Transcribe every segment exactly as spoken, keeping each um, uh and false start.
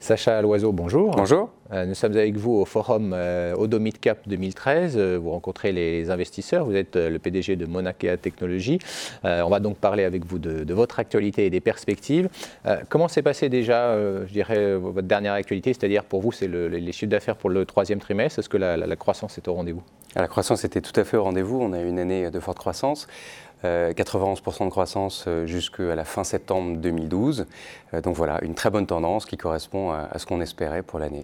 Sacha Loiseau, bonjour. Bonjour. Euh, nous sommes avec vous au forum euh, Odo Midcap deux mille treize. Euh, vous rencontrez les investisseurs. Vous êtes euh, le P D G de Monakea Technologies. Euh, on va donc parler avec vous de, de votre actualité et des perspectives. Euh, comment s'est passé déjà, euh, je dirais, votre dernière actualité, c'est-à-dire pour vous, c'est le, les chiffres d'affaires pour le troisième trimestre. Est-ce que la, la, la croissance est au rendez-vous? La croissance était tout à fait au rendez-vous. On a eu une année de forte croissance. Euh, quatre-vingt-onze pour cent de croissance euh, jusqu'à la fin septembre deux mille douze. Euh, donc voilà, une très bonne tendance qui correspond à, à ce qu'on espérait pour l'année.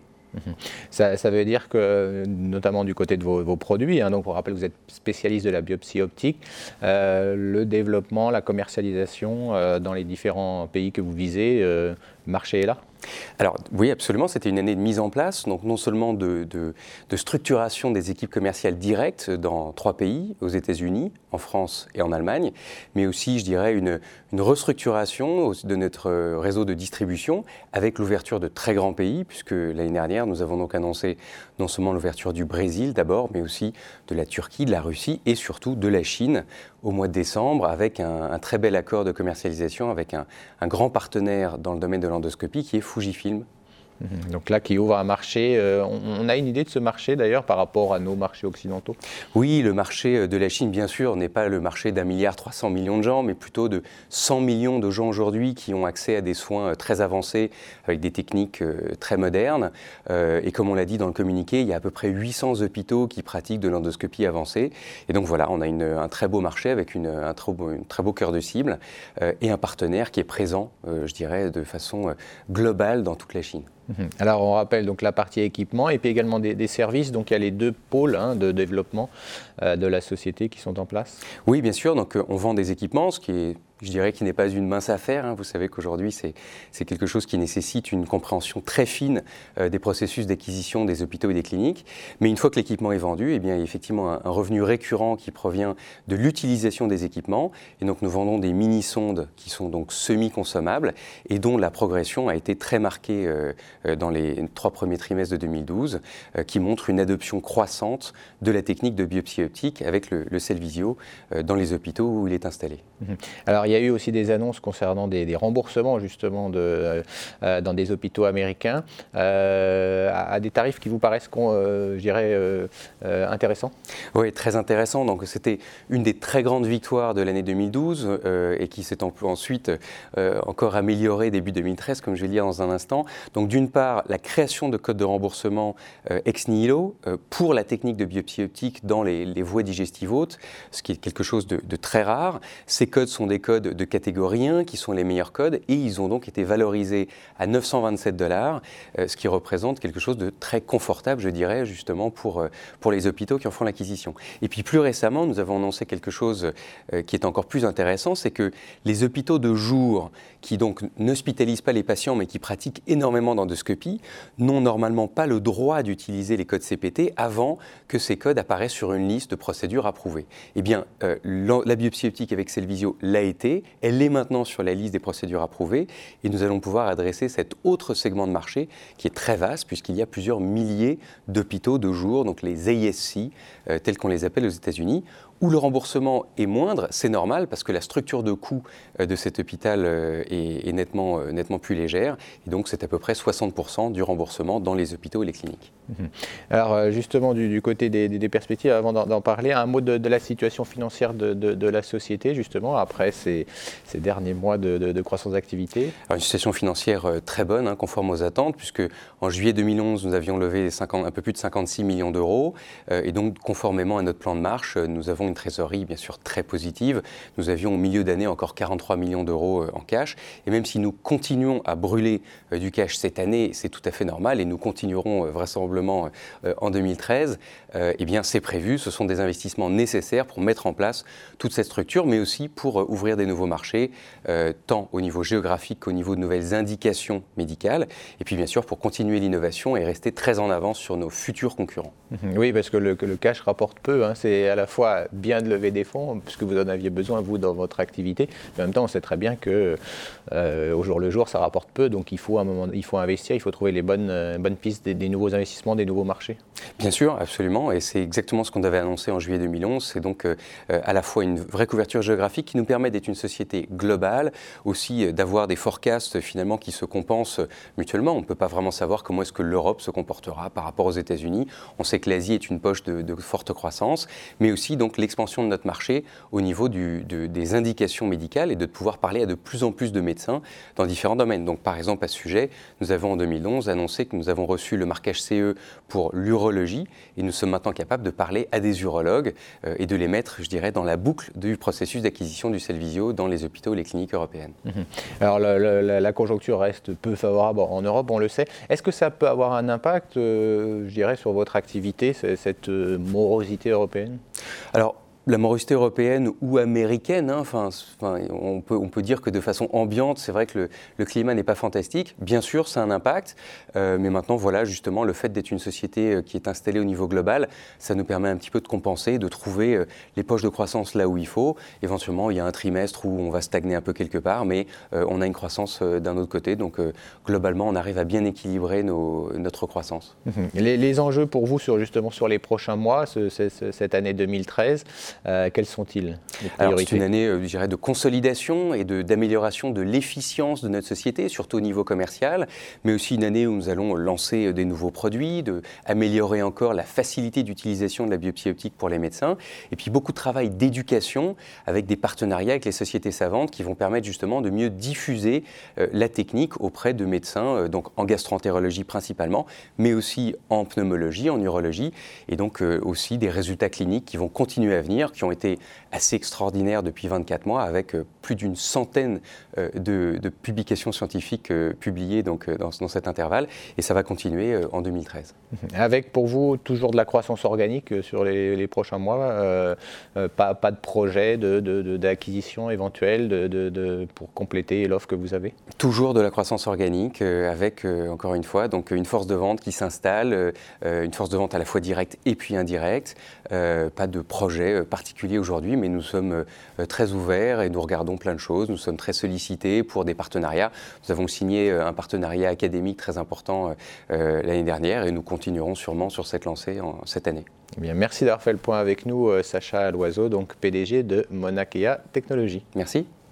Ça, ça veut dire que, notamment du côté de vos, vos produits, hein, donc on rappelle que vous êtes spécialiste de la biopsie optique, euh, le développement, la commercialisation euh, dans les différents pays que vous visez, euh, le marché est là? Alors oui, absolument, c'était une année de mise en place, donc non seulement de, de, de structuration des équipes commerciales directes dans trois pays, aux États-Unis, en France et en Allemagne, mais aussi, je dirais, une, une restructuration de notre réseau de distribution avec l'ouverture de très grands pays, puisque l'année dernière, nous avons donc annoncé non seulement l'ouverture du Brésil d'abord, mais aussi de la Turquie, de la Russie et surtout de la Chine au mois de décembre, avec un, un très bel accord de commercialisation avec un, un grand partenaire dans le domaine de l'endoscopie qui est Fujifilm. Donc là, qui ouvre un marché, euh, on a une idée de ce marché d'ailleurs par rapport à nos marchés occidentaux? Oui, le marché de la Chine, bien sûr, n'est pas le marché d'un milliard trois cents millions de gens, mais plutôt de cent millions de gens aujourd'hui qui ont accès à des soins très avancés avec des techniques très modernes. Euh, et comme on l'a dit dans le communiqué, il y a à peu près huit cents hôpitaux qui pratiquent de l'endoscopie avancée. Et donc voilà, on a une, un très beau marché avec une, un très beau, un très beau cœur de cible euh, et un partenaire qui est présent, euh, je dirais, de façon globale dans toute la Chine. Alors on rappelle donc la partie équipement et puis également des, des services, donc il y a les deux pôles hein, de développement euh, de la société qui sont en place. Oui, bien sûr, donc on vend des équipements, ce qui est, je dirais, qui n'est pas une mince affaire. Hein. Vous savez qu'aujourd'hui, c'est, c'est quelque chose qui nécessite une compréhension très fine euh, des processus d'acquisition des hôpitaux et des cliniques. Mais une fois que l'équipement est vendu, eh bien, il y a effectivement un, un revenu récurrent qui provient de l'utilisation des équipements. Et donc, nous vendons des mini-sondes qui sont donc semi-consommables et dont la progression a été très marquée euh, dans les trois premiers trimestres de deux mille douze, euh, qui montre une adoption croissante de la technique de biopsie optique avec le, le Cellvizio euh, dans les hôpitaux où il est installé. Alors, il y a eu aussi des annonces concernant des, des remboursements justement de, euh, dans des hôpitaux américains euh, à, à des tarifs qui vous paraissent, euh, je dirais, euh, euh, intéressants? Oui, très intéressant. Donc, c'était une des très grandes victoires de l'année deux mille douze euh, et qui s'est ensuite euh, encore améliorée début deux mille treize, comme je vais le dire dans un instant. Donc, d'une part, la création de codes de remboursement euh, ex nihilo euh, pour la technique de biopsie optique dans les, les voies digestives hautes, ce qui est quelque chose de, de très rare. Ces codes sont des codes de catégorie un qui sont les meilleurs codes et ils ont donc été valorisés à neuf cent vingt-sept dollars, euh, ce qui représente quelque chose de très confortable, je dirais, justement pour, euh, pour les hôpitaux qui en font l'acquisition. Et puis plus récemment, nous avons annoncé quelque chose euh, qui est encore plus intéressant, c'est que les hôpitaux de jour qui donc n'hospitalisent pas les patients mais qui pratiquent énormément d'endoscopie n'ont normalement pas le droit d'utiliser les codes C P T avant que ces codes apparaissent sur une liste de procédures approuvées. Eh bien, euh, la biopsie optique avec Cellvizio l'a été, elle est maintenant sur la liste des procédures approuvées et nous allons pouvoir adresser cet autre segment de marché qui est très vaste puisqu'il y a plusieurs milliers d'hôpitaux de jour, donc les A S C, euh, tels qu'on les appelle aux États-Unis, où le remboursement est moindre, c'est normal parce que la structure de coût de cet hôpital est, est nettement, nettement plus légère. Et donc, c'est à peu près soixante pour cent du remboursement dans les hôpitaux et les cliniques. Alors, justement, du, du côté des, des perspectives, avant d'en, d'en parler, un mot de, de la situation financière de, de, de la société, justement, après ces, ces derniers mois de, de, de croissance d'activité. Alors, une situation financière très bonne, hein, conforme aux attentes, puisque en juillet deux mille onze, nous avions levé cinquante, un peu plus de cinquante-six millions d'euros. Euh, et donc, conformément à notre plan de marche, nous avons une trésorerie bien sûr très positive. Nous avions au milieu d'année encore quarante-trois millions d'euros en cash. Et même si nous continuons à brûler du cash cette année, c'est tout à fait normal et nous continuerons vraisemblablement en deux mille treize, eh bien c'est prévu. Ce sont des investissements nécessaires pour mettre en place toute cette structure, mais aussi pour ouvrir des nouveaux marchés, tant au niveau géographique qu'au niveau de nouvelles indications médicales. Et puis bien sûr pour continuer l'innovation et rester très en avance sur nos futurs concurrents. Oui, parce que le, que le cash rapporte peu. Hein. C'est à la fois bien de lever des fonds, puisque vous en aviez besoin, vous, dans votre activité. Mais en même temps, on sait très bien que euh, au jour le jour, ça rapporte peu, donc il faut, un moment, il faut investir, il faut trouver les bonnes, euh, bonnes pistes des, des nouveaux investissements, des nouveaux marchés. Bien sûr, absolument, et c'est exactement ce qu'on avait annoncé en juillet deux mille onze. C'est donc euh, à la fois une vraie couverture géographique qui nous permet d'être une société globale, aussi euh, d'avoir des forecasts finalement qui se compensent mutuellement. On ne peut pas vraiment savoir comment est-ce que l'Europe se comportera par rapport aux États-Unis. On sait que l'Asie est une poche de, de forte croissance, mais aussi donc l'expansion de notre marché au niveau du, de, des indications médicales et de pouvoir parler à de plus en plus de médecins dans différents domaines. Donc par exemple à ce sujet, nous avons en deux mille onze annoncé que nous avons reçu le marquage C E pour l'urologie et nous sommes maintenant capables de parler à des urologues euh, et de les mettre, je dirais, dans la boucle du processus d'acquisition du Cellvizio dans les hôpitaux et les cliniques européennes. Mmh. Alors le, le, la conjoncture reste peu favorable en Europe, on le sait. Est-ce que ça peut avoir un impact, euh, je dirais, sur votre activité, cette euh, morosité européenne? Alors, la morosité européenne ou américaine, hein, enfin, enfin, on, peut, on peut dire que de façon ambiante, c'est vrai que le, le climat n'est pas fantastique. Bien sûr, ça a un impact, euh, mais maintenant, voilà, justement, le fait d'être une société qui est installée au niveau global, ça nous permet un petit peu de compenser, de trouver euh, les poches de croissance là où il faut. Éventuellement, il y a un trimestre où on va stagner un peu quelque part, mais euh, on a une croissance euh, d'un autre côté. Donc, euh, globalement, on arrive à bien équilibrer nos, notre croissance. Mmh. Les, les enjeux pour vous, sur, justement, sur les prochains mois, ce, ce, cette année deux mille treize, Euh, quels sont-ils? Alors, c'est une année, euh, je dirais, de consolidation et de, d'amélioration de l'efficience de notre société, surtout au niveau commercial, mais aussi une année où nous allons lancer des nouveaux produits, de améliorer encore la facilité d'utilisation de la biopsie optique pour les médecins, et puis beaucoup de travail d'éducation avec des partenariats avec les sociétés savantes qui vont permettre justement de mieux diffuser euh, la technique auprès de médecins, euh, donc en gastroentérologie principalement, mais aussi en pneumologie, en urologie, et donc euh, aussi des résultats cliniques qui vont continuer à venir, qui ont été assez extraordinaire depuis vingt-quatre mois, avec euh, plus d'une centaine euh, de, de publications scientifiques euh, publiées donc, euh, dans, dans cet intervalle, et ça va continuer euh, en deux mille treize. Avec pour vous toujours de la croissance organique sur les, les prochains mois, euh, euh, pas, pas de projet de, de, de, d'acquisition éventuelle de, de, de, pour compléter l'offre que vous avez? Toujours de la croissance organique, euh, avec, euh, encore une fois, donc, une force de vente qui s'installe, euh, une force de vente à la fois directe et puis indirecte, euh, pas de projet euh, particulier aujourd'hui, mais nous sommes euh, très ouverts et nous regardons plein de choses. Nous sommes très sollicités pour des partenariats. Nous avons signé euh, un partenariat académique très important euh, l'année dernière et nous continuerons sûrement sur cette lancée en, cette année. Eh bien, merci d'avoir fait le point avec nous, Sacha Loiseau, donc P D G de Mauna Kea Technologies. Merci.